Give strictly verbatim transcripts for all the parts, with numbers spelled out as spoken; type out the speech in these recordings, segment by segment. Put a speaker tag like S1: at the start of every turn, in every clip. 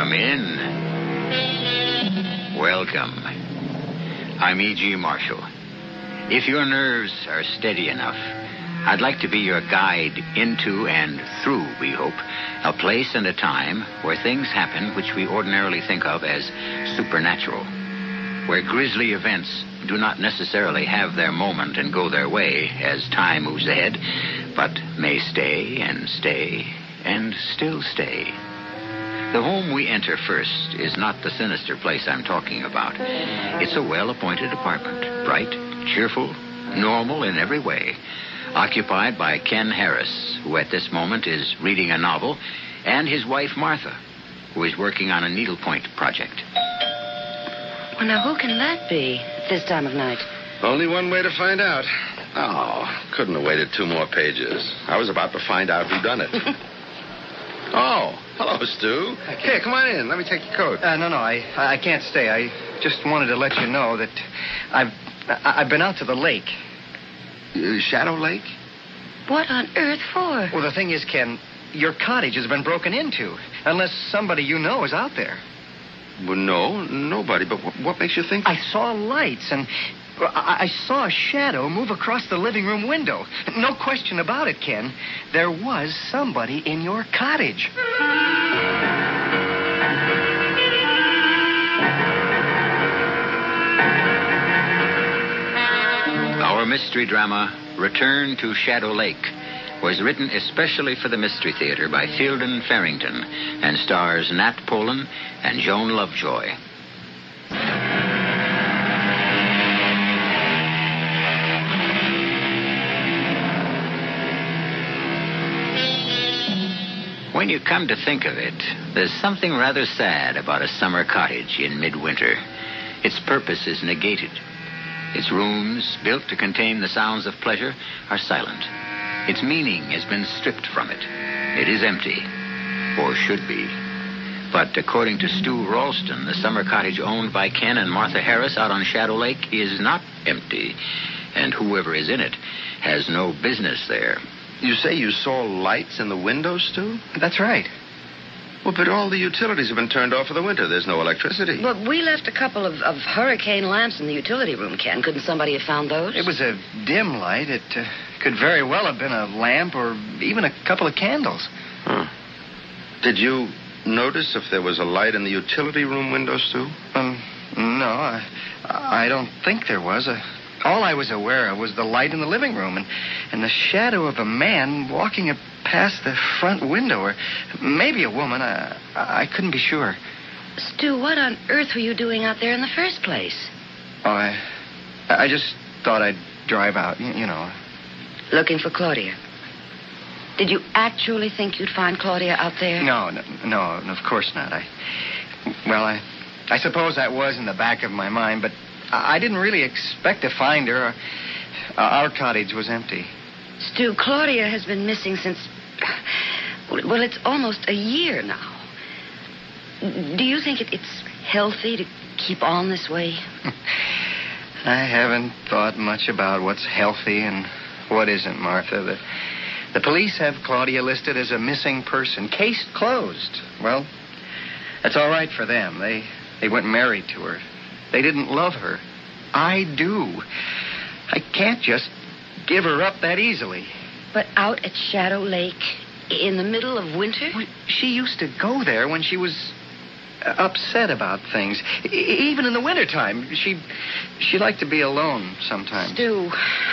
S1: Come in. Welcome. I'm E G. Marshall. If your nerves are steady enough, I'd like to be your guide into and through, we hope, a place and a time where things happen which we ordinarily think of as supernatural, where grisly events do not necessarily have their moment and go their way as time moves ahead, but may stay and stay and still stay. The home we enter first is not the sinister place I'm talking about. It's a well-appointed apartment, bright, cheerful, normal in every way, occupied by Ken Harris, who at this moment is reading a novel, and his wife, Martha, who is working on a needlepoint project.
S2: Well, now, who can that be at this time of night?
S3: Only one way to find out. Oh, couldn't have waited two more pages. I was about to find out who done it. Oh, hello, Stu. Here, come on in. Let me take your coat.
S4: Uh, no, no, I I can't stay. I just wanted to let you know that I've I've been out to the lake.
S3: Uh, Shadow Lake?
S2: What on earth for?
S4: Well, the thing is, Ken, your cottage has been broken into, unless somebody you know is out there.
S3: Well, no, nobody. But what, what makes you think?
S4: I saw lights, and I, I saw a shadow move across the living room window. No question about it, Ken. There was somebody in your cottage.
S1: Our mystery drama, Return to Shadow Lake, was written especially for the Mystery Theater by Fielden Farrington and stars Nat Polen and Joan Lovejoy. When you come to think of it, there's something rather sad about a summer cottage in midwinter. Its purpose is negated. Its rooms, built to contain the sounds of pleasure, are silent. Its meaning has been stripped from it. It is empty, or should be. But according to Stu Ralston, the summer cottage owned by Ken and Martha Harris out on Shadow Lake is not empty, and whoever is in it has no business there.
S3: You say you saw lights in the windows, Stu?
S4: That's right.
S3: Well, but all the utilities have been turned off for the winter. There's no electricity.
S2: Look, we left a couple of, of hurricane lamps in the utility room, Ken. Couldn't somebody have found those?
S4: It was a dim light. It uh, could very well have been a lamp or even a couple of candles.
S3: Huh. Did you notice if there was a light in the utility room windows, Stu?
S4: Um, no, I, I don't think there was. Uh, all I was aware of was the light in the living room and, and the shadow of a man walking a, past the front window, or maybe a woman. I, I couldn't be sure.
S2: Stu, what on earth were you doing out there in the first place?
S4: Oh, I, I just thought I'd drive out, you, you know.
S2: Looking for Claudia. Did you actually think you'd find Claudia out there?
S4: No, no, no, of course not. I, well, I, I suppose that was in the back of my mind, but I didn't really expect to find her. Uh, our cottage was empty.
S2: Stu, Claudia has been missing since, well, it's almost a year now. Do you think it, it's healthy to keep on this way?
S4: I haven't thought much about what's healthy and what isn't, Martha. The, the police have Claudia listed as a missing person. Case closed. Well, that's all right for them. They, they weren't married to her. They didn't love her. I do. I can't just give her up that easily.
S2: But out at Shadow Lake in the middle of winter?
S4: Well, she used to go there when she was upset about things. E- even in the wintertime. She, she liked to be alone sometimes.
S2: Stu,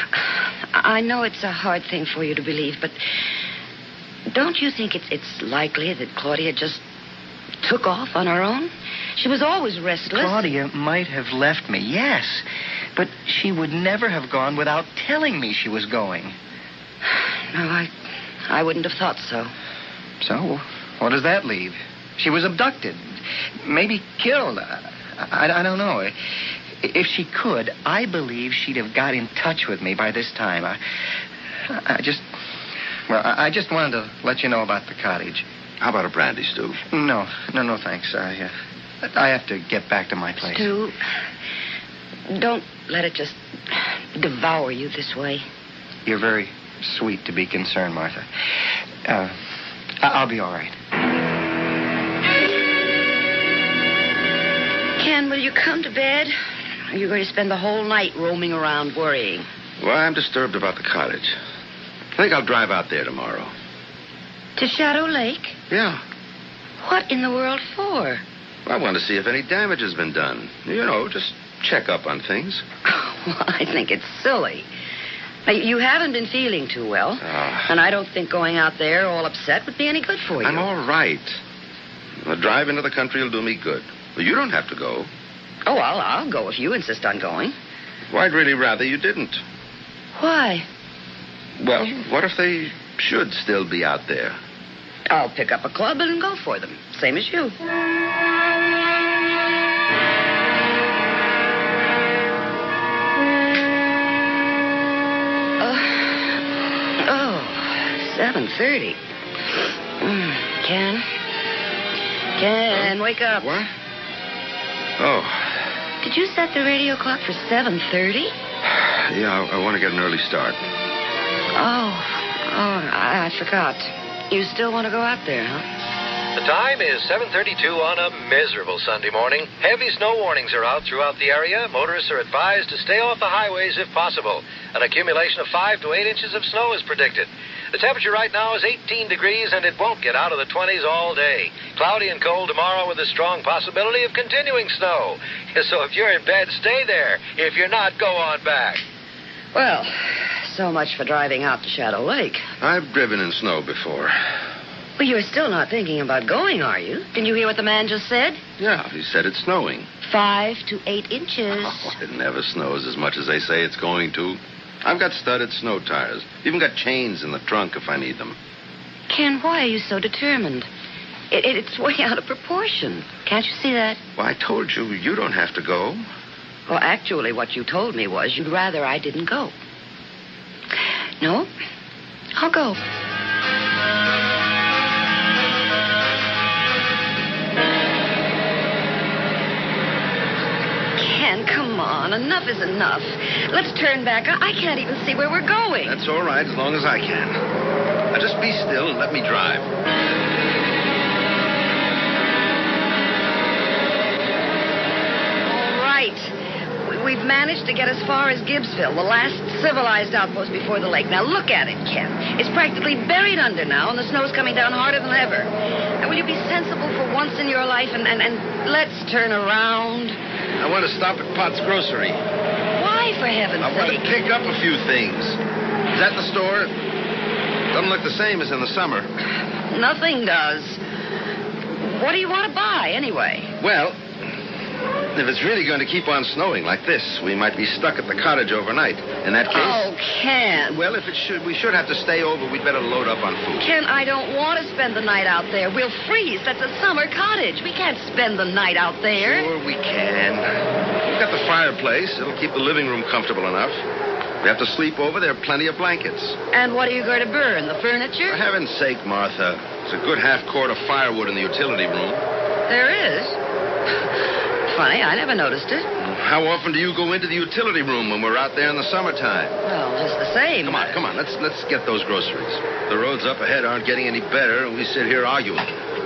S2: I know it's a hard thing for you to believe, but don't you think it's, it's likely that Claudia just took off on her own? She was always restless.
S4: Claudia might have left me, yes. But she would never have gone without telling me she was going.
S2: No, I I wouldn't have thought so.
S4: So, what does that leave? She was abducted. Maybe killed. I, I, I don't know. If she could, I believe she'd have got in touch with me by this time. I, I just... Well, I just wanted to let you know about the cottage.
S3: How about a brandy, Stu?
S4: No, no, no, thanks. I, uh, I have to get back to my place.
S2: Stu, don't let it just devour you this way.
S4: You're very sweet to be concerned, Martha. Uh, I'll be all right.
S2: Ken, will you come to bed? Or are you going to spend the whole night roaming around worrying?
S3: Well, I'm disturbed about the cottage. I think I'll drive out there tomorrow.
S2: To Shadow Lake?
S3: Yeah.
S2: What in the world for?
S3: I want to see if any damage has been done. You know, just check up on things.
S2: Well, I think it's silly. Now, you haven't been feeling too well.
S3: Uh,
S2: and I don't think going out there all upset would be any good for you.
S3: I'm all right. A drive into the country will do me good. But you don't have to go.
S2: Oh, I'll, I'll go if you insist on going.
S3: Well, I'd really rather you didn't.
S2: Why?
S3: Well, what if they should still be out there?
S2: I'll pick up a club and go for them. Same as you. seven thirty. Mm, Ken? Ken, wake up.
S3: What? Oh.
S2: Did you set the radio clock for seven thirty?
S3: Yeah, I, I want to get an early start.
S2: Oh. Oh, I, I forgot. You still want to go out there, huh?
S5: The time is seven thirty-two on a miserable Sunday morning. Heavy snow warnings are out throughout the area. Motorists are advised to stay off the highways if possible. An accumulation of five to eight inches of snow is predicted. The temperature right now is eighteen degrees, and it won't get out of the twenties all day. Cloudy and cold tomorrow with a strong possibility of continuing snow. So if you're in bed, stay there. If you're not, go on back.
S2: Well, so much for driving out to Shadow Lake.
S3: I've driven in snow before.
S2: Well, you're still not thinking about going, are you? Didn't you hear what the man just said?
S3: Yeah, he said it's snowing.
S2: Five to eight inches.
S3: Oh, it never snows as much as they say it's going to. I've got studded snow tires. Even got chains in the trunk if I need them.
S2: Ken, why are you so determined? It, it, it's way out of proportion. Can't you see that?
S3: Well, I told you, you don't have to go.
S2: Well, actually, what you told me was you'd rather I didn't go. No, I'll go. Ken, come on. Enough is enough. Let's turn back. I, I can't even see where we're going.
S3: That's all right, as long as I can. Now just be still and let me drive.
S2: All right. We, we've managed to get as far as Gibbsville, the last civilized outpost before the lake. Now look at it, Ken. It's practically buried under now, and the snow's coming down harder than ever. Now, will you be sensible for once in your life and, and, and let's turn around?
S3: I want to stop at Pot's Grocery.
S2: Why, for heaven's
S3: I want
S2: sake?
S3: to pick up a few things. Is that the store? Doesn't look the same as in the summer.
S2: Nothing does. What do you want to buy, anyway?
S3: Well, if it's really going to keep on snowing like this, we might be stuck at the cottage overnight. In that case...
S2: Oh, Ken.
S3: Well, if it should, we should have to stay over, we'd better load up on food.
S2: Ken, I don't want to spend the night out there. We'll freeze. That's a summer cottage. We can't spend the night out there.
S3: Sure we can. We've got the fireplace. It'll keep the living room comfortable enough. We have to sleep over. There are plenty of blankets.
S2: And what are you going to burn? The furniture?
S3: For heaven's sake, Martha. There's a good half quart of firewood in the utility room.
S2: There is? Funny, I never noticed it.
S3: How often do you go into the utility room when we're out there in the summertime?
S2: Well, just the same.
S3: Come on, come on. Let's let's get those groceries. The roads up ahead aren't getting any better, and we sit here arguing.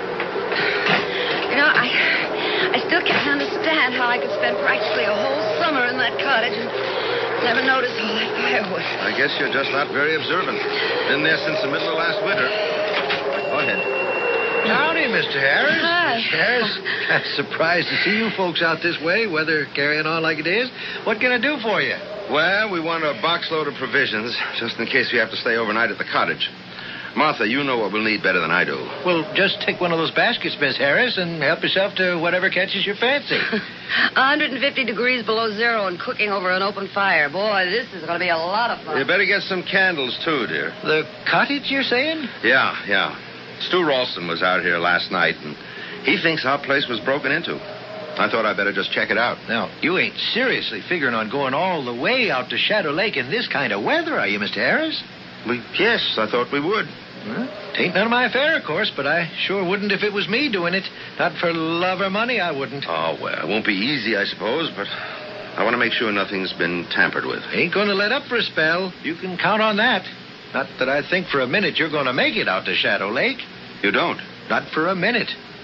S2: You know, I I still can't understand how I could spend practically a whole summer in that cottage and never notice all that firewood.
S3: I guess you're just not very observant. Been there since the middle of last winter. Go ahead.
S6: Howdy, Mister Harris.
S2: Hi.
S6: Mister Harris, I'm surprised to see you folks out this way, weather carrying on like it is. What can I do for you?
S3: Well, we want a box load of provisions, just in case we have to stay overnight at the cottage. Martha, you know what we'll need better than I do.
S6: Well, just take one of those baskets, Miss Harris, and help yourself to whatever catches your fancy.
S2: one hundred fifty degrees below zero and cooking over an open fire. Boy, this is going to be a lot of fun.
S3: You better get some candles, too, dear.
S6: The cottage, you're saying?
S3: Yeah, yeah. Stu Ralston was out here last night, and he thinks our place was broken into. I thought I'd better just check it out.
S6: Now, you ain't seriously figuring on going all the way out to Shadow Lake in this kind of weather, are you, Mister Harris?
S3: We, yes, I thought we would.
S6: Well, tain't none of my affair, of course, but I sure wouldn't if it was me doing it. Not for love or money, I wouldn't.
S3: Oh, well, it won't be easy, I suppose, but I want to make sure nothing's been tampered with.
S6: Ain't going to let up for a spell. You can count on that. Not that I think for a minute you're going to make it out to Shadow Lake.
S3: You don't?
S6: Not for a minute.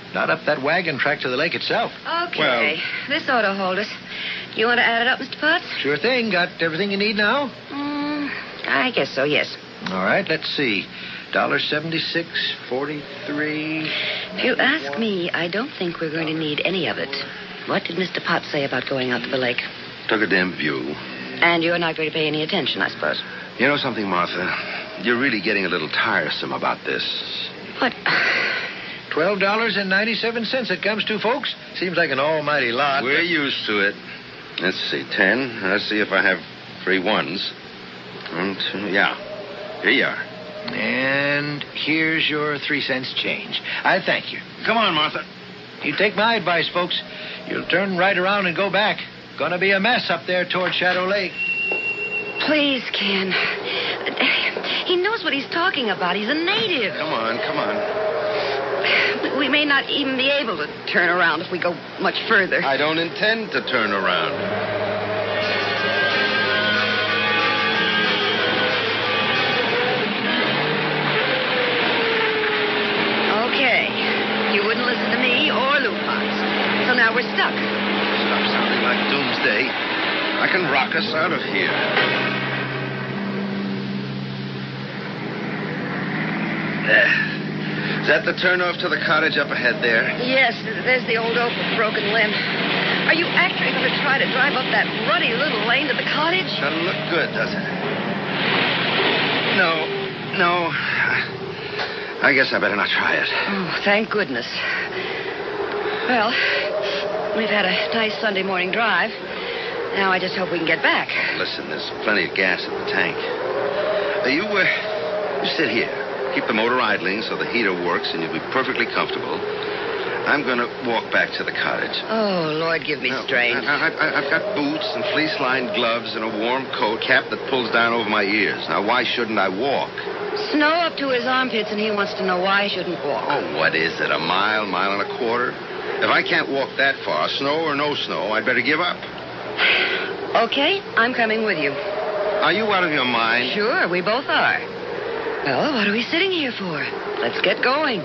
S6: Not up that wagon track to the lake itself.
S2: Okay.
S3: Well-
S2: This ought to hold us. You want to add it up, Mister Potts?
S6: Sure thing. Got everything you need now?
S2: Mm, I guess so, yes.
S6: All right, let's see. Dollar seventy-six forty-three.
S2: If you ask me, I don't think we're going to need any of it. What did Mister Potts say about going out to the lake?
S3: Took a dim view.
S2: And you're not going to pay any attention, I suppose.
S3: You know something, Martha? You're really getting a little tiresome about this.
S2: What?
S6: Twelve dollars and ninety-seven cents it comes to, folks. Seems like an almighty lot.
S3: We're used to it. Let's see, ten. Let's see if I have three ones. One, two, yeah. Here you are.
S6: And here's your three cents change. I thank you.
S3: Come on, Martha.
S6: You take my advice, folks. You'll turn right around and go back. Gonna be a mess up there toward Shadow Lake.
S2: Please, Ken. He knows what he's talking about. He's a native.
S3: Come on, come on.
S2: We may not even be able to turn around if we go much further.
S3: I don't intend to turn around.
S2: Okay. You wouldn't listen to me or Lou Potts. So now we're stuck.
S3: Stop sounding like doomsday. I can rock us out of here. There. Is that the turnoff to the cottage up ahead there?
S2: Yes, there's the old oak with broken limb. Are you actually going to try to drive up that ruddy little lane to the cottage?
S3: Doesn't look good, does it? No, no. I guess I better not try it.
S2: Oh, thank goodness. Well, we've had a nice Sunday morning drive. Now I just hope we can get back.
S3: Listen, there's plenty of gas in the tank. Uh, you, uh, you sit here. Keep the motor idling so the heater works and you'll be perfectly comfortable. I'm going to walk back to the cottage.
S2: Oh, Lord, give me
S3: Now,
S2: strength.
S3: I, I, I've got boots and fleece-lined gloves and a warm coat, cap that pulls down over my ears. Now, why shouldn't I walk?
S2: Snow up to his armpits, and he wants to know why he shouldn't walk.
S3: Oh, what is it, a mile, mile and a quarter? If I can't walk that far, snow or no snow, I'd better give up.
S2: Okay, I'm coming with you.
S3: Are you out of your mind?
S2: Sure, we both are. Well, what are we sitting here for? Let's get going.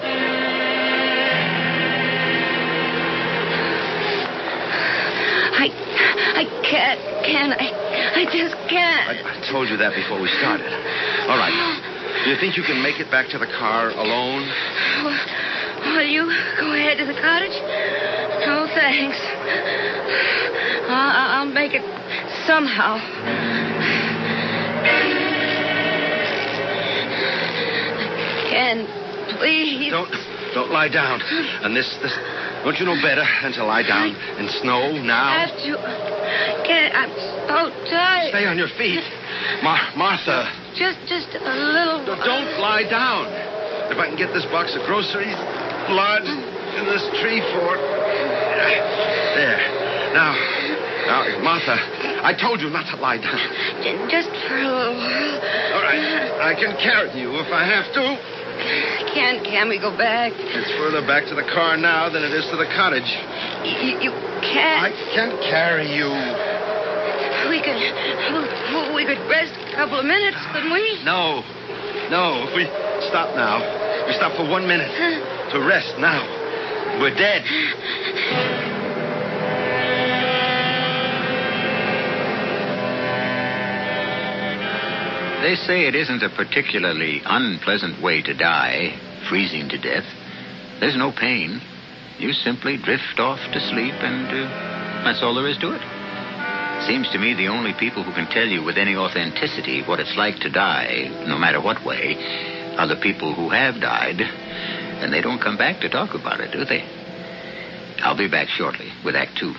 S2: I, I can't, can I? I just can't.
S3: I, I told you that before we started. All right. Do you think you can make it back to the car alone?
S2: Will you go ahead to the cottage? No, thanks. I'll, I'll make it somehow. Ken, please.
S3: Don't, don't lie down. And this, this, don't you know better than to lie down in snow now?
S2: I have to. Ken, I'm so tired.
S3: Stay on your feet, Mar- Martha.
S2: Just, just a little.
S3: No, don't lie down. If I can get this box of groceries lodged in this tree fort. There. Now, now, Martha, I told you not to lie down.
S2: Just for a little while.
S3: All right. I can carry you if I have to.
S2: Can't, can we go back?
S3: It's further back to the car now than it is to the cottage.
S2: You, you can't.
S3: I can carry you.
S2: We could, we could rest a couple of minutes, couldn't we?
S3: No. No. If we stop now, we stop for one minute to rest now. We're dead.
S1: They say it isn't a particularly unpleasant way to die, freezing to death. There's no pain. You simply drift off to sleep, and uh, that's all there is to it. Seems to me the only people who can tell you with any authenticity what it's like to die, no matter what way, are the people who have died, and they don't come back to talk about it, do they? I'll be back shortly with Act Two.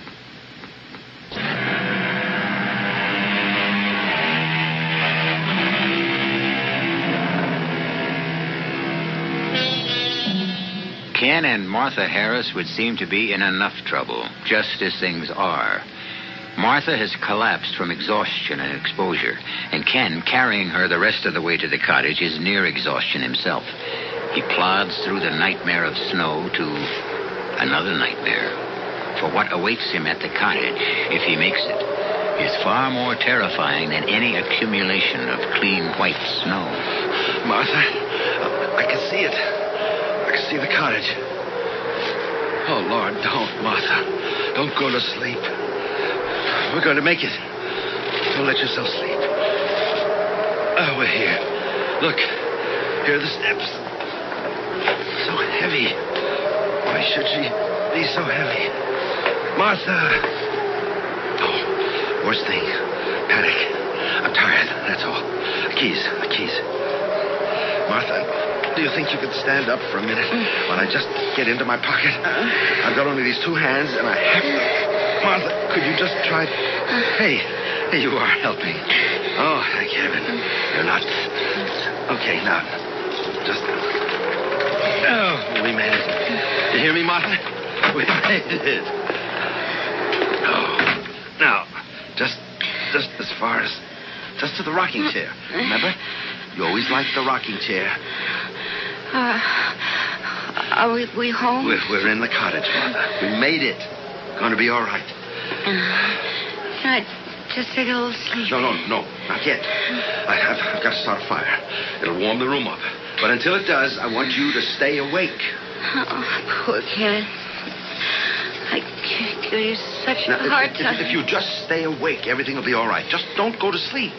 S1: Ken and Martha Harris would seem to be in enough trouble, just as things are. Martha has collapsed from exhaustion and exposure, and Ken, carrying her the rest of the way to the cottage, is near exhaustion himself. He plods through the nightmare of snow to another nightmare. For what awaits him at the cottage, if he makes it, is far more terrifying than any accumulation of clean white snow.
S3: Martha, I can see it. I can see the cottage. Oh, Lord, don't, Martha. Don't go to sleep. We're going to make it. Don't let yourself sleep. Oh, we're here. Look, here are the steps. So heavy. Why should she be so heavy? Martha! Oh, worst thing. Panic. I'm tired, that's all. The keys, the keys. Martha, do you think you could stand up for a minute while I just get into my pocket? I've got only these two hands, and I have to... Martha, could you just try... Hey, hey, you are helping. Oh, thank heaven. You're not... Okay, now, just... Oh, we made it. You hear me, Martha? We made it. Oh, now, just, just as far as... Just to the rocking chair. Remember? You always liked the rocking chair.
S2: Uh, are we, we home?
S3: We're, we're in the cottage, Martha. We made it. Going to be all right.
S2: Uh, can I just take a little sleep?
S3: No, no, no. Not yet. I have, I've got to start a fire. It'll warm the room up. But until it does, I want you to stay awake.
S2: Oh, poor Ken. I give you such
S3: Now,
S2: a hard
S3: if,
S2: time.
S3: if, if you just stay awake, everything will be all right. Just don't go to sleep.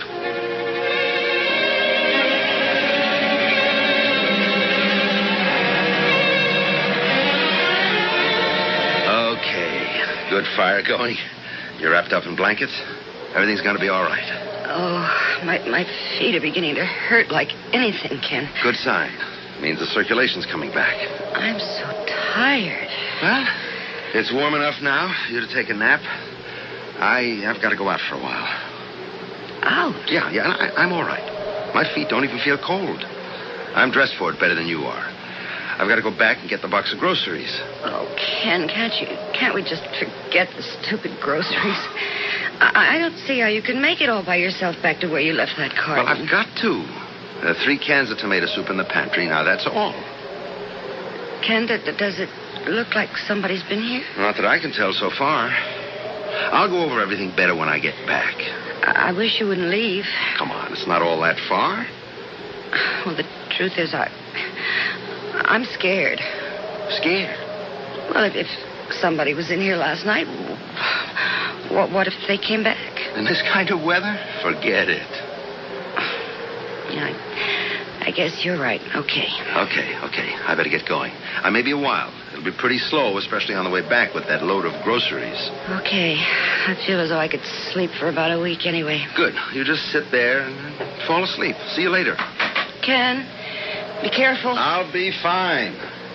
S3: Okay. Good fire going. You're wrapped up in blankets. Everything's going to be all right.
S2: Oh, my, my feet are beginning to hurt like anything, Ken.
S3: Good sign. Means the circulation's coming back.
S2: I'm so tired.
S3: Well, it's warm enough now for you to take a nap. I, I've got to go out for a while.
S2: Out?
S3: Yeah, yeah, I, I'm all right. My feet don't even feel cold. I'm dressed for it better than you are. I've got to go back and get the box of groceries.
S2: Oh, Ken, can't you? Can't we just forget the stupid groceries? I, I don't see how you can make it all by yourself back to where you left that car.
S3: Well, I've got to. There are three cans of tomato soup in the pantry. Now, that's all.
S2: Ken, d- d- does it look like somebody's been here?
S3: Not that I can tell so far. I'll go over everything better when I get back.
S2: I, I wish you wouldn't leave.
S3: Come on, it's not all that far.
S2: Well, the truth is, I... I'm scared.
S3: Scared?
S2: Well, if, if somebody was in here last night, what, what if they came back?
S3: In this kind of weather? Forget it.
S2: Yeah, I, I guess you're right. Okay.
S3: Okay, okay. I better get going. I may be a while. It'll be pretty slow, especially on the way back with that load of groceries.
S2: Okay. I feel as though I could sleep for about a week anyway.
S3: Good. You just sit there and fall asleep. See you later.
S2: Ken, be careful.
S3: I'll be fine.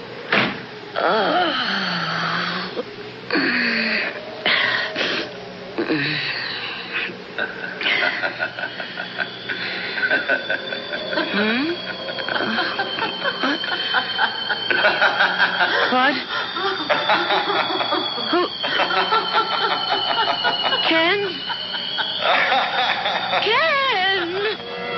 S2: Hmm? What? Who? Ken? Ken?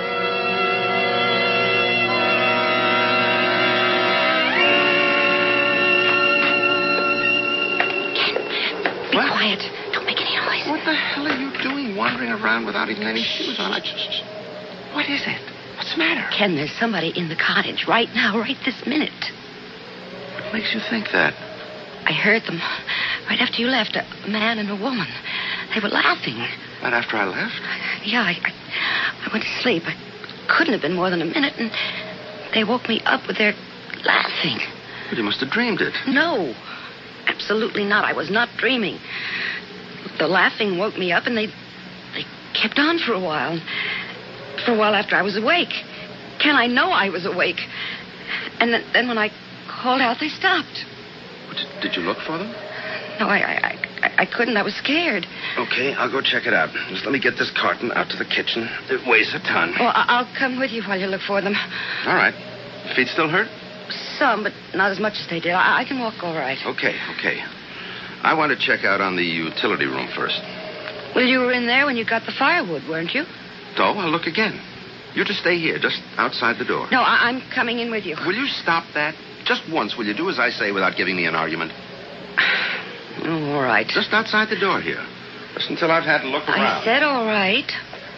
S2: Be
S3: What?
S2: quiet. Don't make any noise.
S3: What the hell are you doing wandering around without even any shoes on? I just... What is it? What's the matter?
S2: Ken, there's somebody in the cottage right now, right this minute.
S3: What makes you think that?
S2: I heard them right after you left, a man and a woman. They were laughing.
S3: Right after I left?
S2: Yeah, I, I, I went to sleep. I couldn't have been more than a minute, and they woke me up with their laughing.
S3: Well, you must have dreamed it.
S2: No, absolutely not. I was not dreaming. The laughing woke me up, and they they kept on for a while. For a while after I was awake. Ken, I know I was awake. And then, then when I called out, they stopped.
S3: Did, did you look for them?
S2: No, I, I, I, I couldn't. I was scared.
S3: Okay, I'll go check it out. Just let me get this carton out to the kitchen. It weighs a ton.
S2: Well, I- I'll come with you while you look for them.
S3: All right. Feet still hurt?
S2: Some, but not as much as they did. I, I can walk all right.
S3: Okay, okay. I want to check out on the utility room first.
S2: Well, you were in there when you got the firewood, weren't you?
S3: So, I'll look again. You just stay here, just outside the door.
S2: No, I- I'm coming in with you.
S3: Will you stop that? Just once, will you do as I say without giving me an argument?
S2: Oh, all right.
S3: Just outside the door here. Just until I've had a look around.
S2: I said all right.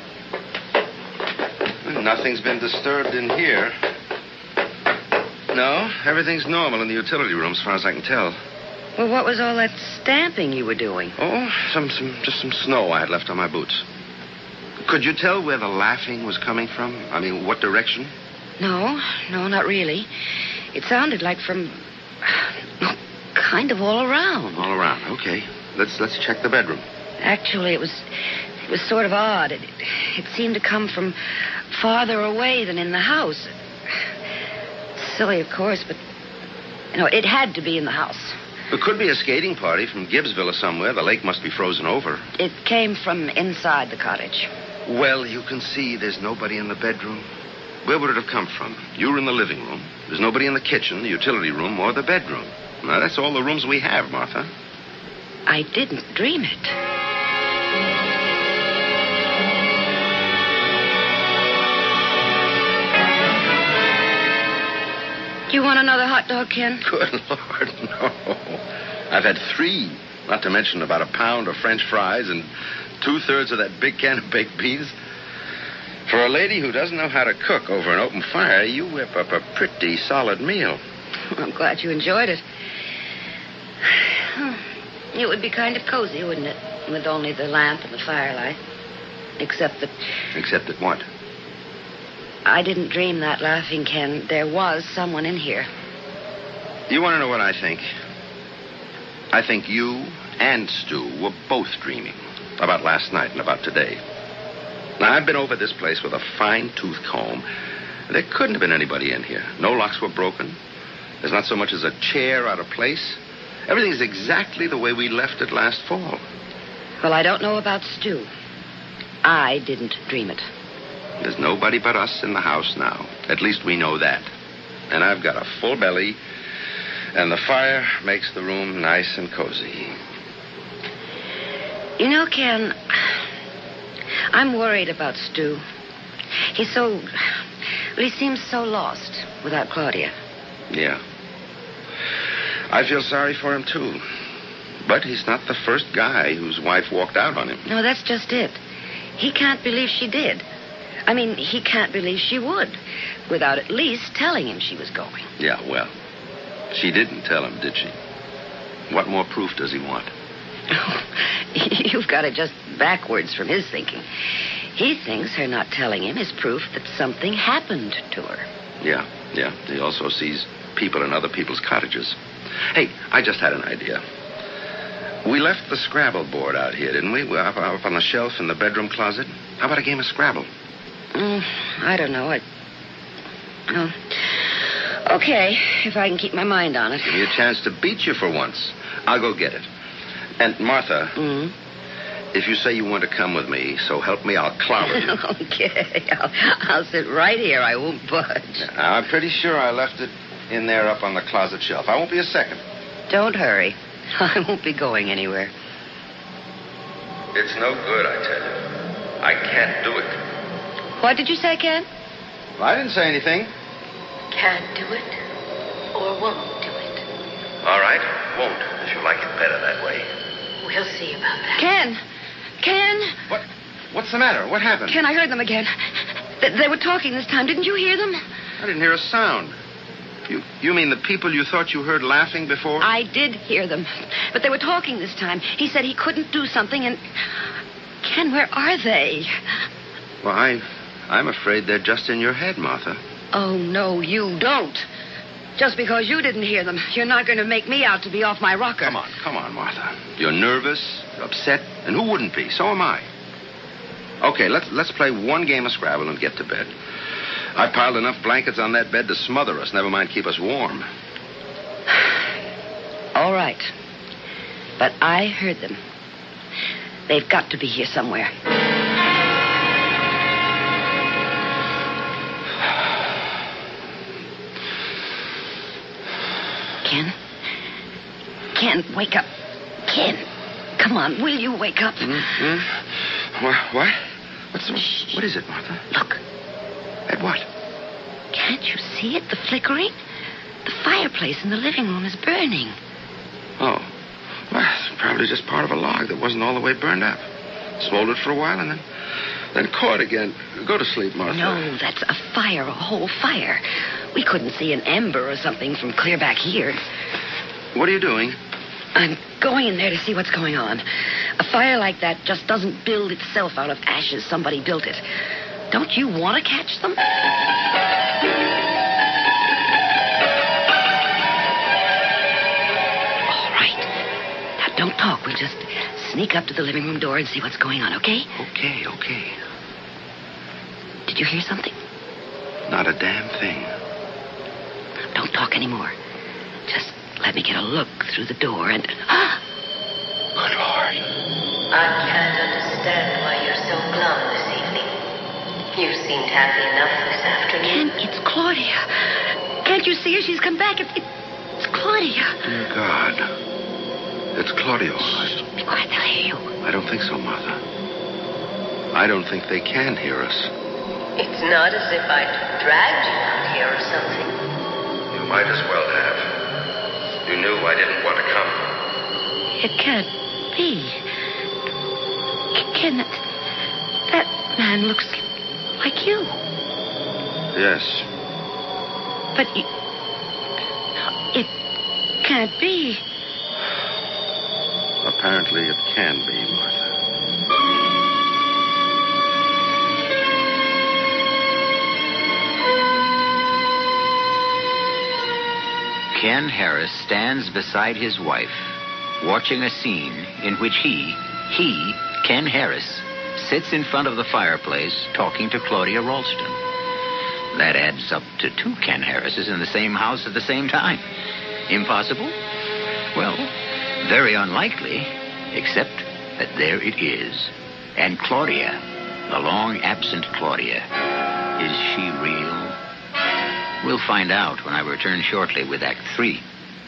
S3: Nothing's been disturbed in here. No, everything's normal in the utility room as far as I can tell.
S2: Well, what was all that stamping you were doing?
S3: Oh, some, some, just some snow I had left on my boots. Could you tell where the laughing was coming from? I mean, what direction?
S2: No, no, not really. It sounded like from... well, kind of all around.
S3: All around, okay. Let's let's check the bedroom.
S2: Actually, it was it was sort of odd. It, it seemed to come from farther away than in the house. Silly, of course, but... You know, it had to be in the house.
S3: It could be a skating party from Gibbsville or somewhere. The lake must be frozen over.
S2: It came from inside the cottage.
S3: Well, you can see there's nobody in the bedroom. Where would it have come from? You were in the living room. There's nobody in the kitchen, the utility room, or the bedroom. Now, that's all the rooms we have, Martha.
S2: I didn't dream it. Do you want another hot dog, Ken?
S3: Good Lord, no. I've had three, not to mention about a pound of French fries and two-thirds of that big can of baked beans. For a lady who doesn't know how to cook over an open fire, you whip up a pretty solid meal.
S2: I'm glad you enjoyed it. It would be kind of cozy, wouldn't it? With only the lamp and the firelight. Except that...
S3: Except that what?
S2: I didn't dream that, laughing, Ken. There was someone in here.
S3: You want to know what I think? I think you and Stu were both dreaming about last night and about today. Now, I've been over this place with a fine-tooth comb. There couldn't have been anybody in here. No locks were broken. There's not so much as a chair out of place. Everything's exactly the way we left it last fall.
S2: Well, I don't know about Stu. I didn't dream it.
S3: There's nobody but us in the house now. At least we know that. And I've got a full belly, and the fire makes the room nice and cozy.
S2: You know, Ken, I'm worried about Stu. He's so... Well, he seems so lost without Claudia.
S3: Yeah. I feel sorry for him, too. But he's not the first guy whose wife walked out on him.
S2: No, that's just it. He can't believe she did. I mean, he can't believe she would, without at least telling him she was going.
S3: Yeah, well, she didn't tell him, did she? What more proof does he want?
S2: You've got it just backwards from his thinking. He thinks her not telling him is proof that something happened to her.
S3: Yeah, yeah. He also sees people in other people's cottages. Hey, I just had an idea. We left the Scrabble board out here, didn't we? We're up, up on the shelf in the bedroom closet. How about a game of Scrabble?
S2: Mm, I don't know. I... Oh. Okay, if I can keep my mind on it.
S3: Give me a chance to beat you for once. I'll go get it. And, Martha,
S2: mm?
S3: if you say you want to come with me, so help me, I'll clobber you.
S2: Okay, I'll, I'll sit right here. I won't budge.
S3: Now, I'm pretty sure I left it in there up on the closet shelf. I won't be a second.
S2: Don't hurry. I won't be going anywhere.
S3: It's no good, I tell you. I can't do it.
S2: What did you say, Ken?
S3: Well, I didn't say anything.
S2: Can't do it or won't do it.
S3: All right, won't, if you like it better that way.
S2: We'll see about that. Ken! Ken!
S3: What? What's the matter? What happened?
S2: Ken, I heard them again. They, they were talking this time. Didn't you hear them?
S3: I didn't hear a sound. You, you mean the people you thought you heard laughing before?
S2: I did hear them. But they were talking this time. He said he couldn't do something and... Ken, where are they?
S3: Well, I... I'm afraid they're just in your head, Martha.
S2: Oh, no, you don't. Just because you didn't hear them, you're not going to make me out to be off my rocker.
S3: Come on, come on, Martha. You're nervous, you're upset, and who wouldn't be? So am I. Okay, let's let's play one game of Scrabble and get to bed. I piled enough blankets on that bed to smother us, never mind keep us warm.
S2: All right. But I heard them. They've got to be here somewhere. Ken? Ken, wake up. Ken, come on, will you wake up?
S3: Mm-hmm. What? What? What's the, Shh. What is it, Martha?
S2: Look.
S3: At what?
S2: Can't you see it? The flickering? The fireplace in the living room is burning.
S3: Oh. Well, it's probably just part of a log that wasn't all the way burned up. Smoldered for a while and then then caught again. Go to sleep, Martha.
S2: No, that's a fire, a whole fire. We couldn't see an ember or something from clear back here.
S3: What are you doing?
S2: I'm going in there to see what's going on. A fire like that just doesn't build itself out of ashes. Somebody built it. Don't you want to catch them? All right. Now, don't talk. We'll just sneak up to the living room door and see what's going on, okay?
S3: Okay, okay.
S2: Did you hear something?
S3: Not a damn thing.
S2: Don't talk anymore. Just let me get a look through the door and...
S3: Good Lord.
S7: I can't understand why you're so glum this evening. You seemed happy enough this afternoon.
S2: Ken, it's Claudia. Can't you see her? She's come back. It, it, it's Claudia.
S3: Dear God. It's Claudia, all right.
S2: Be quiet, they'll hear you.
S3: I don't think so, Martha. I don't think they can hear us.
S7: It's not as if I'd dragged you out here or something.
S3: You might as well have. You knew I didn't want to come.
S2: It can't be. Ken, that, that man looks like you.
S3: Yes.
S2: But you, it can't be.
S3: Apparently it can be, Martha.
S1: Ken Harris stands beside his wife, watching a scene in which he, he, Ken Harris, sits in front of the fireplace talking to Claudia Ralston. That adds up to two Ken Harrises in the same house at the same time. Impossible? Well, very unlikely, except that there it is. And Claudia, the long-absent Claudia, is she real? We'll find out when I return shortly with Act Three.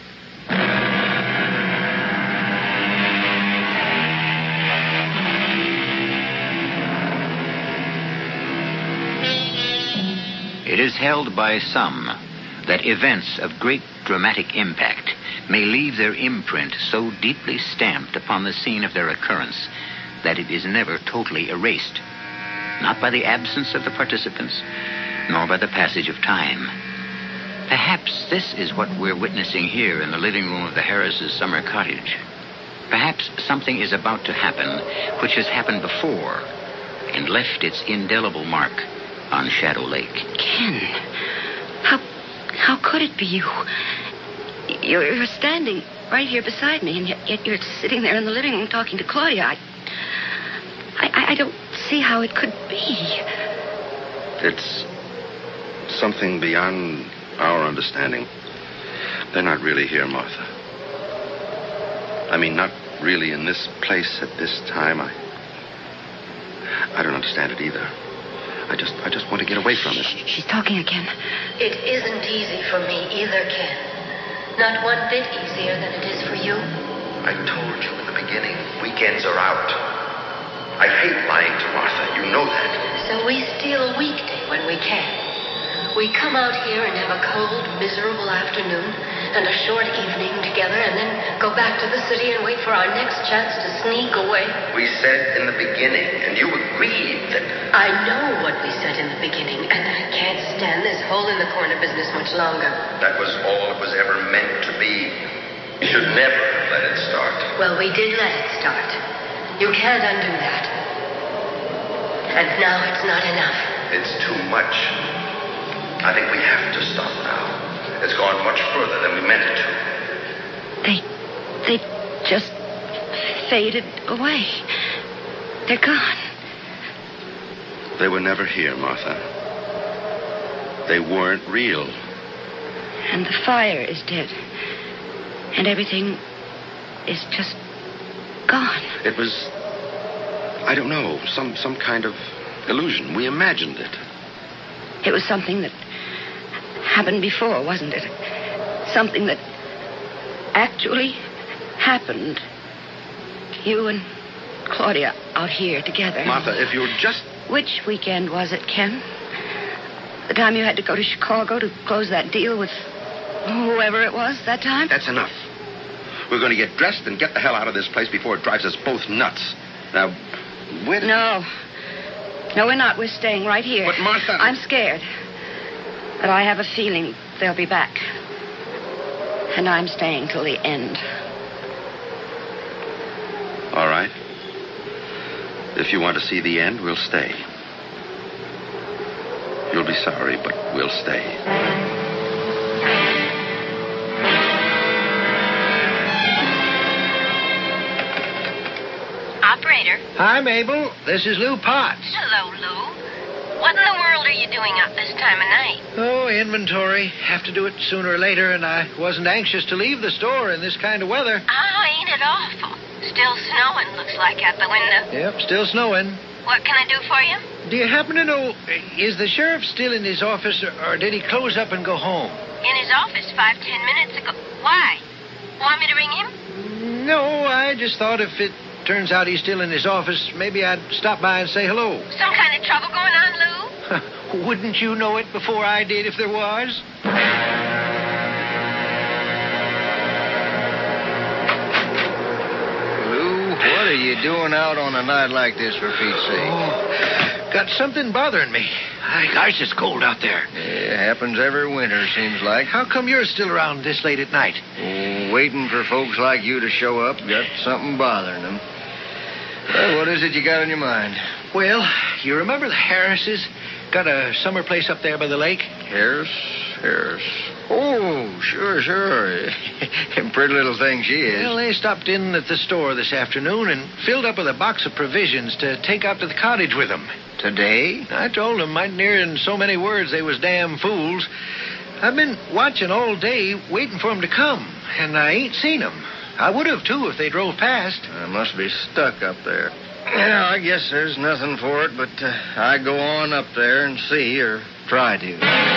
S1: It is held by some that events of great dramatic impact may leave their imprint so deeply stamped upon the scene of their occurrence that it is never totally erased, not by the absence of the participants, nor by the passage of time. Perhaps this is what we're witnessing here in the living room of the Harris' summer cottage. Perhaps something is about to happen which has happened before and left its indelible mark on Shadow Lake.
S2: Ken, how how could it be you? You're, you're standing right here beside me, and yet, yet you're sitting there in the living room talking to Claudia. I, I, I don't see how it could be.
S3: It's something beyond our understanding. They're not really here, Martha. I mean, not really in this place at this time. I I don't understand it either. I just I just want to get away from it.
S2: She's talking again.
S7: It isn't easy for me either, Ken. Not one bit easier than it is for you.
S3: I told you in the beginning, weekends are out. I hate lying to Martha. You know that.
S7: So we steal a weekday when we can. We come out here and have a cold, miserable afternoon and a short evening together and then go back to the city and wait for our next chance to sneak away.
S3: We said in the beginning, and you agreed that...
S7: I know what we said in the beginning, and I can't stand this hole-in-the-corner business much longer.
S3: That was all it was ever meant to be. You should never have let it start.
S7: Well, we did let it start. You can't undo that. And now it's not enough.
S3: It's too much. I think we have to stop now. It's gone much further than we meant it to.
S2: They, they just faded away. They're gone.
S3: They were never here, Martha. They weren't real.
S2: And the fire is dead. And everything is just gone.
S3: It was, I don't know, some, some kind of illusion. We imagined it.
S2: It was something that happened before, wasn't it? Something that actually happened. You and Claudia out here together.
S3: Martha, if you're just...
S2: Which weekend was it, Ken? The time you had to go to Chicago to close that deal with whoever it was that time?
S3: That's enough. We're going to get dressed and get the hell out of this place before it drives us both nuts. Now, when...
S2: No. No, we're not. We're staying right here.
S3: But, Martha...
S2: I'm scared. But I have a feeling they'll be back. And I'm staying till the end.
S3: If you want to see the end, we'll stay. You'll be sorry, but we'll stay.
S8: Operator.
S6: Hi, Mabel. This is Lou Potts.
S8: Hello, Lou. What in the world are you doing up this time of night?
S6: Oh, inventory. Have to do it sooner or later, and I wasn't anxious to leave the store in this kind of weather.
S8: Oh, ain't it awful? Still snowing, looks like, out the window.
S6: Yep, still snowing.
S8: What can I do for you?
S6: Do you happen to know, is the sheriff still in his office, or, or did he close up and go home?
S8: In his office five, ten minutes ago. Why? Want me to ring him?
S6: No, I just thought if it turns out he's still in his office, maybe I'd stop by and say hello.
S8: Some kind of trouble going on, Lou?
S6: Wouldn't you know it before I did if there was?
S4: Lou, what are you doing out on a night like this, for Pete's sake?
S6: Oh, got something bothering me. I, gosh, it's cold out there.
S4: It happens every winter, seems like.
S6: How come you're still around this late at night?
S4: Oh, waiting for folks like you to show up. Got something bothering them. Well, what is it you got on your mind?
S6: Well, you remember the Harrises? Got a summer place up there by the lake?
S4: Harris? Harris. Oh, sure, sure. Pretty little thing she is.
S6: Well, they stopped in at the store this afternoon and filled up with a box of provisions to take out to the cottage with them.
S4: Today?
S6: I told them I'd hear in so many words they was damn fools. I've been watching all day, waiting for them to come, and I ain't seen them. I would have, too, if they drove past.
S4: I must be stuck up there. Yeah, I guess there's nothing for it, but uh, I go on up there and see, or try to.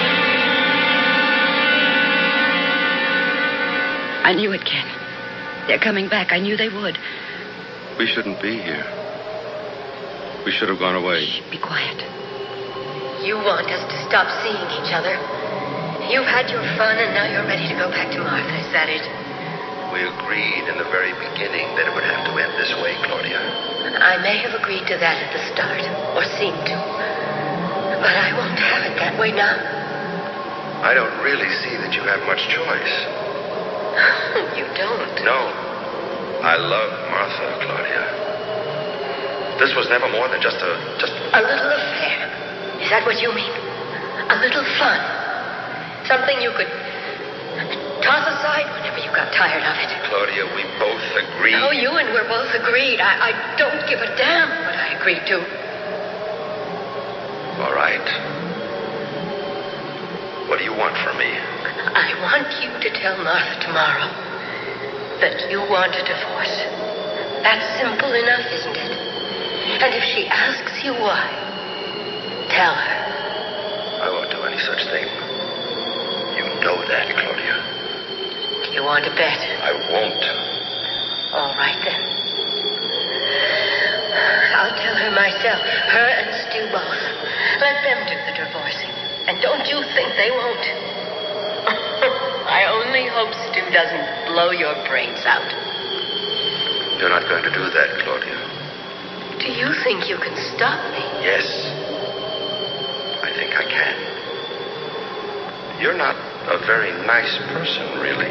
S2: I knew it, Ken. They're coming back. I knew they would.
S3: We shouldn't be here. We should have gone away.
S2: Shh, be quiet.
S7: You want us to stop seeing each other. You've had your fun, and now you're ready to go back to Martha. Is that it?
S3: We agreed in the very beginning that it would have to end this way, Claudia.
S7: I may have agreed to that at the start, or seemed to. But I won't have it that way now.
S3: I don't really see that you have much choice.
S7: You don't?
S3: No. I love Martha, Claudia. This was never more than just a... just...
S7: A little affair. Is that what you mean? A little fun. Something you could toss aside whenever you got tired of it.
S3: Claudia, we both agreed.
S7: Oh, you and we're both agreed. I, I don't give a damn what I agreed to.
S3: All right. What do you want from me?
S7: I want you to tell Martha tomorrow that you want a divorce. That's simple enough, isn't it? And if she asks you why, tell her.
S3: I won't do any such thing. You know that, Claudia.
S7: Do you want to bet?
S3: I won't.
S7: All right, then. I'll tell her myself. Her and Stu both. Let them do the divorcing. And don't you think they won't. I only hope Stu doesn't blow your brains out.
S3: You're not going to do that, Claudia.
S7: Do you think you can stop me?
S3: Yes. I think I can. You're not a very nice person, really.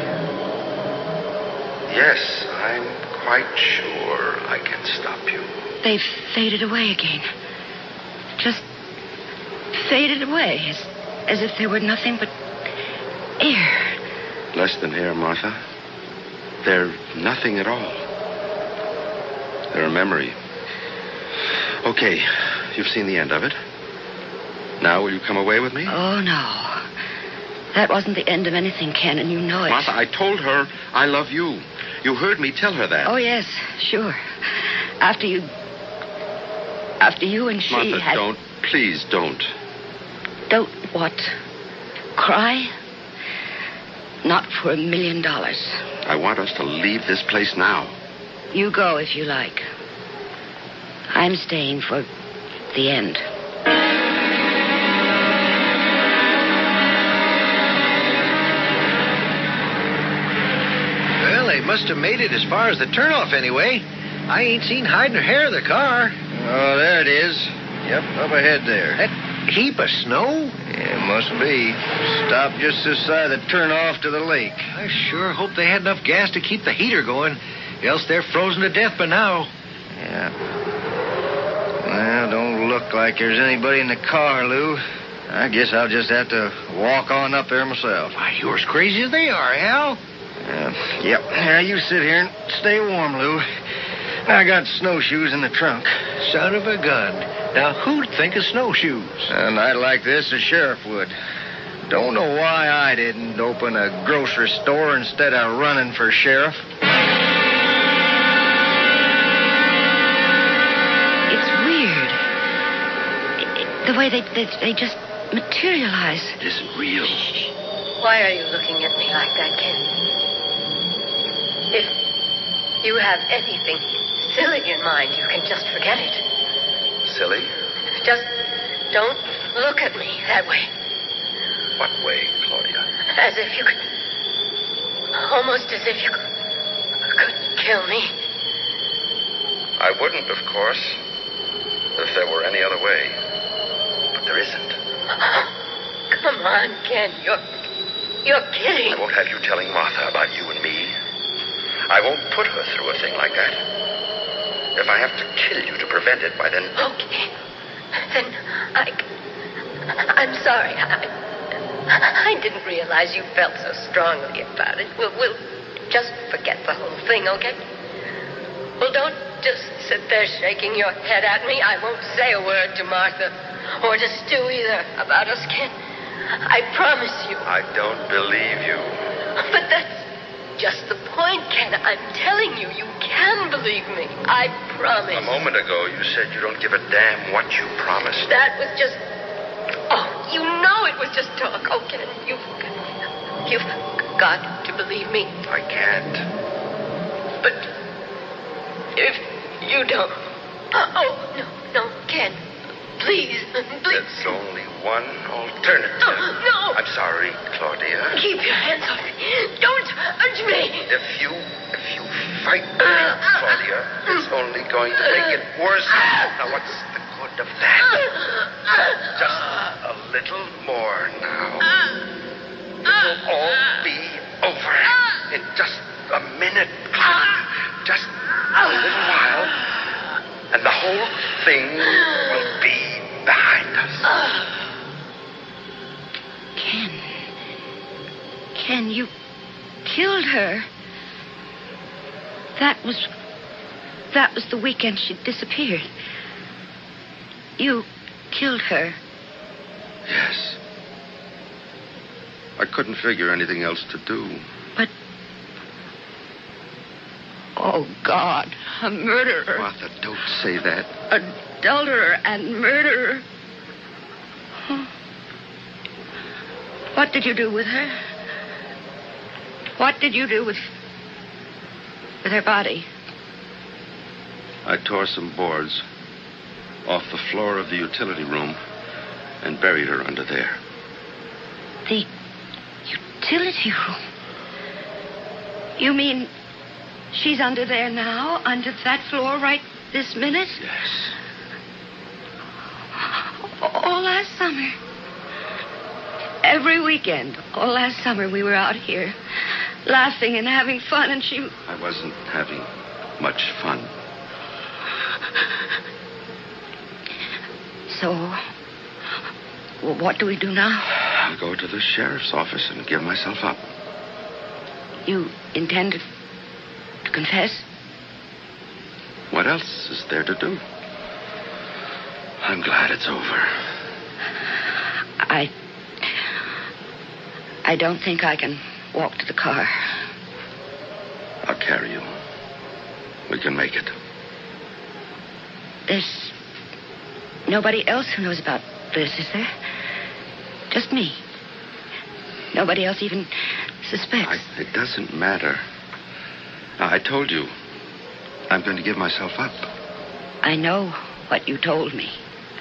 S3: Yes, I'm quite sure I can stop you.
S2: They've faded away again. Just faded away, as, as if there were nothing but air.
S3: Less than air, Martha. They're nothing at all. They're a memory. Okay, you've seen the end of it. Now, will you come away with me?
S2: Oh, no. That wasn't the end of anything, Ken, and you know it.
S3: Martha, I told her I love you. You heard me tell her that.
S2: Oh, yes, sure. After you... After you and she
S3: Martha,
S2: had...
S3: don't. Please, don't.
S2: Don't what? Cry? Not for a million dollars.
S3: I want us to leave this place now.
S2: You go if you like. I'm staying for the end.
S6: Well, they must have made it as far as the turnoff anyway. I ain't seen hide nor hair of the car.
S4: Oh, there it is. Yep, up ahead there.
S6: That heap of snow?
S4: Yeah, must be. Stopped just this side of the turnoff to the lake.
S6: I sure hope they had enough gas to keep the heater going. Else they're frozen to death by now.
S4: Yeah. Well, don't look like there's anybody in the car, Lou. I guess I'll just have to walk on up there myself.
S6: Why, you're as crazy as they are, Al.
S4: Uh, yep. Now, you sit here and stay warm, Lou. I got snowshoes in the trunk.
S6: Son of a gun. Now, who'd think of snowshoes?
S4: A night like this, the sheriff would. Don't know why I didn't open a grocery store instead of running for sheriff.
S2: It's weird. The way they, they, they just materialize.
S3: It isn't real.
S7: Why are you looking at me like that, Ken? If you have anything silly in mind, you can just forget it.
S3: Silly?
S7: Just don't look at me that way.
S3: What way, Claudia?
S7: As if you could... Almost as if you could, could kill me.
S3: I wouldn't, of course, if there were any other way. But there isn't.
S7: Come on, Ken. You're... You're kidding.
S3: I won't have you telling Martha about you and me. I won't put her through a thing like that. If I have to kill you to prevent it, why then...
S7: Okay. Then I... I'm sorry. I... I didn't realize you felt so strongly about it. We'll, we'll just forget the whole thing, okay? Well, don't just sit there shaking your head at me. I won't say a word to Martha or to Stu either about us, Ken. I promise you.
S3: I don't believe you.
S7: But that's just the point, Ken. I'm telling you, you can believe me. I promise.
S3: A moment ago, you said you don't give a damn what you promised.
S7: That was just... Oh, you know it was just talk. Oh, Ken, you've... You've got to believe me.
S3: I can't.
S7: But if you don't... Oh, no, no, Ken. Please, please.
S3: There's only one alternative.
S7: No, no.
S3: I'm sorry, Claudia.
S7: Keep your hands off me. Don't touch me.
S3: If you... If you fight me, Claudia, it's only going to make it worse. Now, what's the good of that? Just a little more now. It'll all be over in just a minute, Claudia. Just a little while, and the whole thing will be behind us.
S2: Ken. Ken, you killed her. That was... That was the weekend she disappeared. You killed her.
S3: Yes. I couldn't figure anything else to do.
S2: But... Oh, God. A murderer.
S3: Martha, don't say that.
S2: Adulterer and murderer. Huh. What did you do with her? What did you do with... with her body?
S3: I tore some boards off the floor of the utility room and buried her under there.
S2: The utility room? You mean she's under there now, under that floor right this minute?
S3: Yes.
S2: All last summer. Every weekend, all last summer, we were out here laughing and having fun, and she...
S3: I wasn't having much fun.
S2: So, what do we do now?
S3: I'll go to the sheriff's office and give myself up.
S2: You intend to, to confess?
S3: What else is there to do? I'm glad it's over.
S2: I... I don't think I can walk to the car.
S3: I'll carry you. We can make it.
S2: There's nobody else who knows about this, is there? Just me. Nobody else even suspects.
S3: I, it doesn't matter. I told you. I'm going to give myself up.
S2: I know what you told me.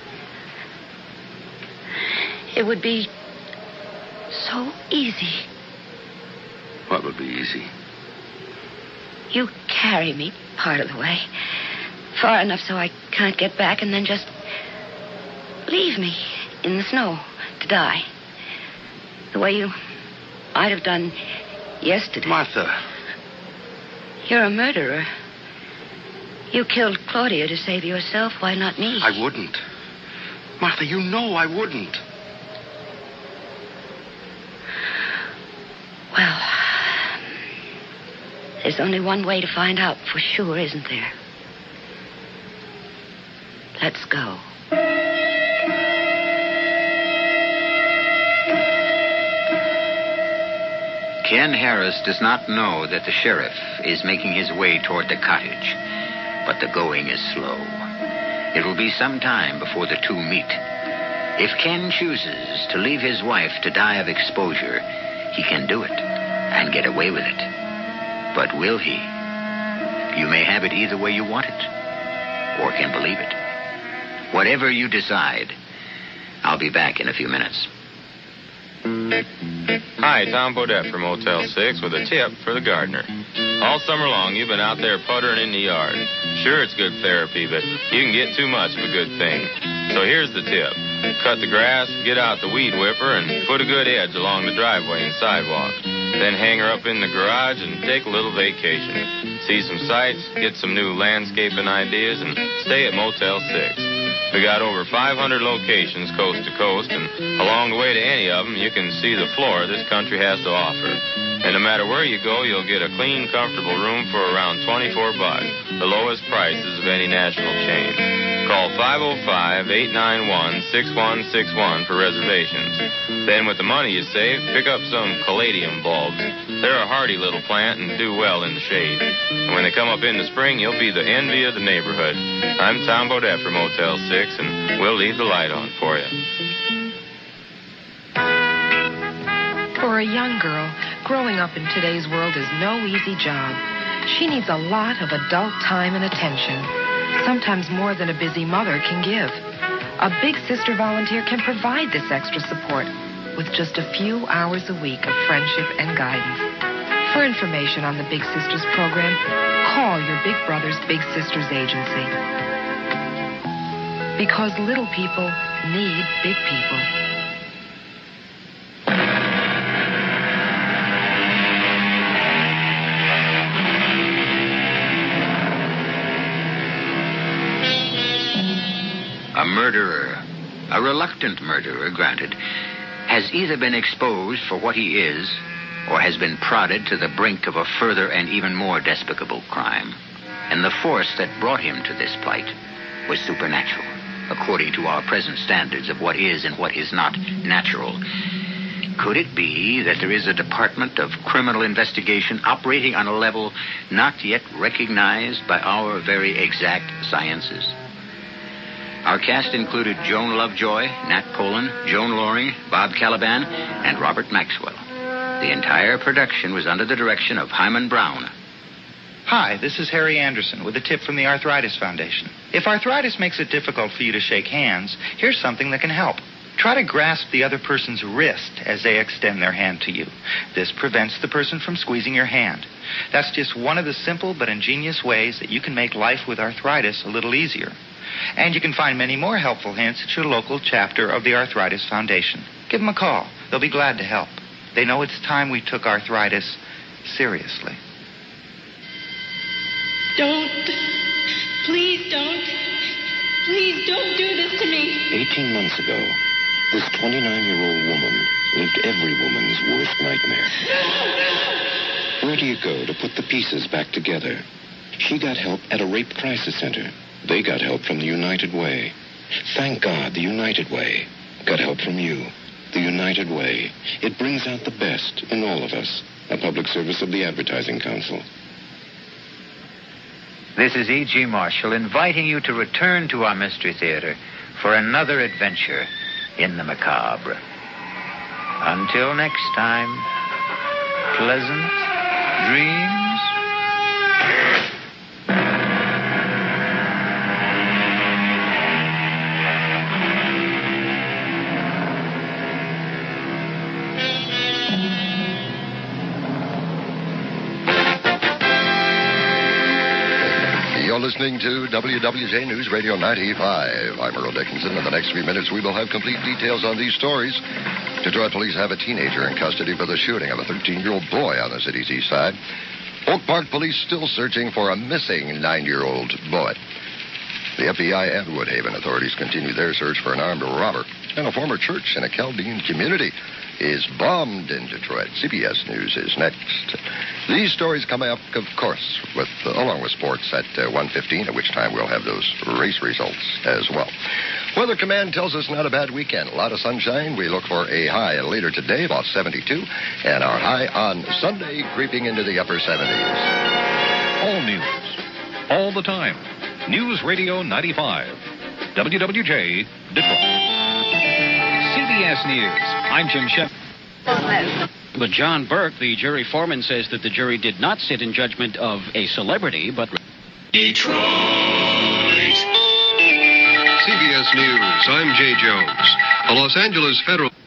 S2: It would be so easy.
S3: What would be easy?
S2: You carry me part of the way. Far enough so I can't get back, and then just leave me in the snow to die. The way you might have done yesterday.
S3: Martha.
S2: You're a murderer. You killed Claudia to save yourself. Why not me?
S3: I wouldn't. Martha, you know I wouldn't.
S2: Well, there's only one way to find out for sure, isn't there? Let's go.
S1: Ken Harris does not know that the sheriff is making his way toward the cottage, but the going is slow. It will be some time before the two meet. If Ken chooses to leave his wife to die of exposure, he can do it and get away with it. But will he? You may have it either way you want it, or can believe it. Whatever you decide, I'll be back in a few minutes.
S9: Hi, Tom Bodette from Motel six with a tip for the gardener. All summer long, you've been out there puttering in the yard. Sure, it's good therapy, but you can get too much of a good thing. So here's the tip. Cut the grass, get out the weed whipper, and put a good edge along the driveway and sidewalk. Then hang her up in the garage and take a little vacation. See some sights, get some new landscaping ideas, and stay at Motel six. We got over five hundred locations coast to coast, and along the way to any of them, you can see the floor this country has to offer. And no matter where you go, you'll get a clean, comfortable room for around twenty-four bucks, the lowest prices of any national chain. Call five oh five, eight nine one, six one six one for reservations. Then with the money you save, pick up some caladium bulbs. They're a hardy little plant and do well in the shade. And when they come up in the spring, you'll be the envy of the neighborhood. I'm Tom Bodette from Motel six, and we'll leave the light on for you.
S10: For a young girl, growing up in today's world is no easy job. She needs a lot of adult time and attention, sometimes more than a busy mother can give. A Big Sister volunteer can provide this extra support with just a few hours a week of friendship and guidance. For information on the Big Sisters program, call your Big Brothers Big Sisters agency. Because little people need big people.
S1: A murderer, a reluctant murderer, granted, has either been exposed for what he is or has been prodded to the brink of a further and even more despicable crime. And the force that brought him to this plight was supernatural, according to our present standards of what is and what is not natural. Could it be that there is a department of criminal investigation operating on a level not yet recognized by our very exact sciences? Our cast included Joan Lovejoy, Nat Polen, Joan Loring, Bob Caliban, and Robert Maxwell. The entire production was under the direction of Hyman Brown.
S11: Hi, this is Harry Anderson with a tip from the Arthritis Foundation. If arthritis makes it difficult for you to shake hands, here's something that can help. Try to grasp the other person's wrist as they extend their hand to you. This prevents the person from squeezing your hand. That's just one of the simple but ingenious ways that you can make life with arthritis a little easier. And you can find many more helpful hints at your local chapter of the Arthritis Foundation. Give them a call. They'll be glad to help. They know it's time we took arthritis seriously.
S12: Don't. Please don't. Please don't do this to me.
S13: Eighteen months ago, this twenty-nine-year-old woman lived every woman's worst nightmare.
S12: No, no.
S13: Where do you go to put the pieces back together? She got help at a rape crisis center. They got help from the United Way. Thank God, the United Way got help from you. The United Way. It brings out the best in all of us. A public service of the Advertising Council.
S1: This is E G. Marshall inviting you to return to our Mystery Theater for another adventure in the macabre. Until next time, pleasant dreams.
S14: You're listening to W W J News Radio ninety-five. I'm Earl Dickinson. In the next few minutes, we will have complete details on these stories. Detroit police have a teenager in custody for the shooting of a thirteen-year-old boy on the city's east side. Oak Park police still searching for a missing nine-year-old boy. The F B I and Woodhaven authorities continue their search for an armed robber. And a former church in a Chaldean community is bombed in Detroit. C B S News is next. These stories come up, of course, with uh, along with sports at uh, one fifteen, at which time we'll have those race results as well. Weather Command tells us not a bad weekend. A lot of sunshine. We look for a high later today, about seventy-two, and our high on Sunday creeping into the upper seventies.
S15: All news, all the time. News Radio ninety-five, W W J, Detroit.
S16: C B S News. I'm Jim Shep. But John Burke, the jury foreman, says that the jury did not sit in judgment of a celebrity, but...
S17: Detroit. C B S News. I'm Jay Jones. A Los Angeles federal...